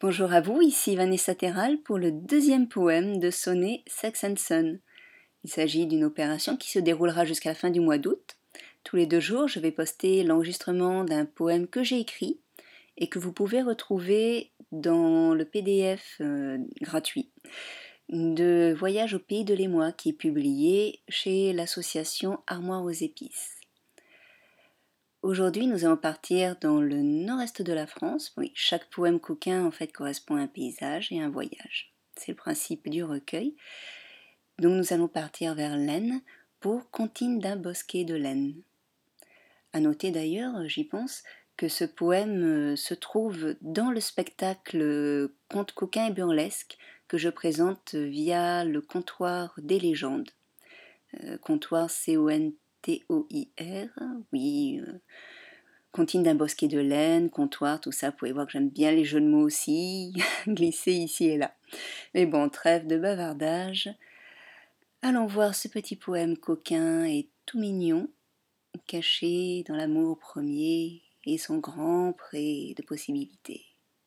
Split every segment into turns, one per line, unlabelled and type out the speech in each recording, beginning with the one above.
Bonjour à vous, ici Vanessa Terral pour le deuxième poème de Sonnet Sex and Son. Il s'agit d'une opération qui se déroulera jusqu'à la fin du mois d'août. Tous les 2 jours, je vais poster l'enregistrement d'un poème que j'ai écrit et que vous pouvez retrouver dans le PDF gratuit de Voyage au pays de l'émoi qui est publié chez l'association Armoire aux épices. Aujourd'hui, nous allons partir dans le nord-est de la France. Oui, chaque poème coquin en fait correspond à un paysage et à un voyage. C'est le principe du recueil. Donc nous allons partir vers l'Aisne pour Comptine d'un bosquet de laine. À noter d'ailleurs, j'y pense, que ce poème se trouve dans le spectacle Contes coquins et burlesques que je présente via le comptoir des légendes. Comptoir C-O-N-T-O-I-R, oui. Comptine d'un bosquet de laine, comptoir, tout ça, vous pouvez voir que j'aime bien les jeux de mots aussi, glisser ici et là. Mais bon, trêve de bavardage. Allons voir ce petit poème coquin et tout mignon, caché dans l'amour premier et son grand pré de possibilités.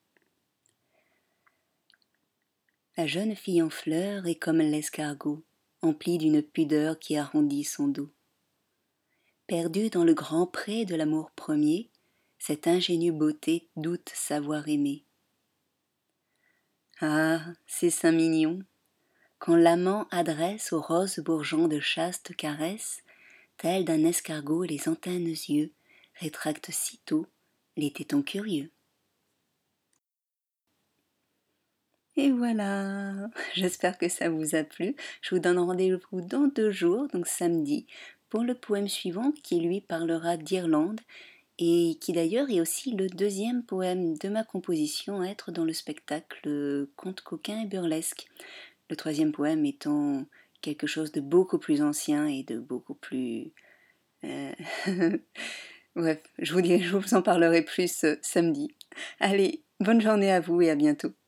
La jeune fille en fleurs est comme l'escargot, emplie d'une pudeur qui arrondit son dos. Perdue dans le grand pré de l'amour premier, cette ingénue beauté doute savoir aimer. Ah, ces seins mignons, quand l'amant adresse aux roses bourgeons de chastes caresses, tels d'un escargot les antennes yeux, rétracte sitôt les tétons curieux. Et voilà, j'espère que ça vous a plu. Je vous donne rendez-vous dans 2 jours, donc samedi, pour le poème suivant qui lui parlera d'Irlande et qui d'ailleurs est aussi le 2e poème de ma composition à être dans le spectacle Contes coquins et burlesques. Le 3e poème étant quelque chose de beaucoup plus ancien et de beaucoup plus... Bref, je vous en parlerai plus samedi. Allez, bonne journée à vous et à bientôt.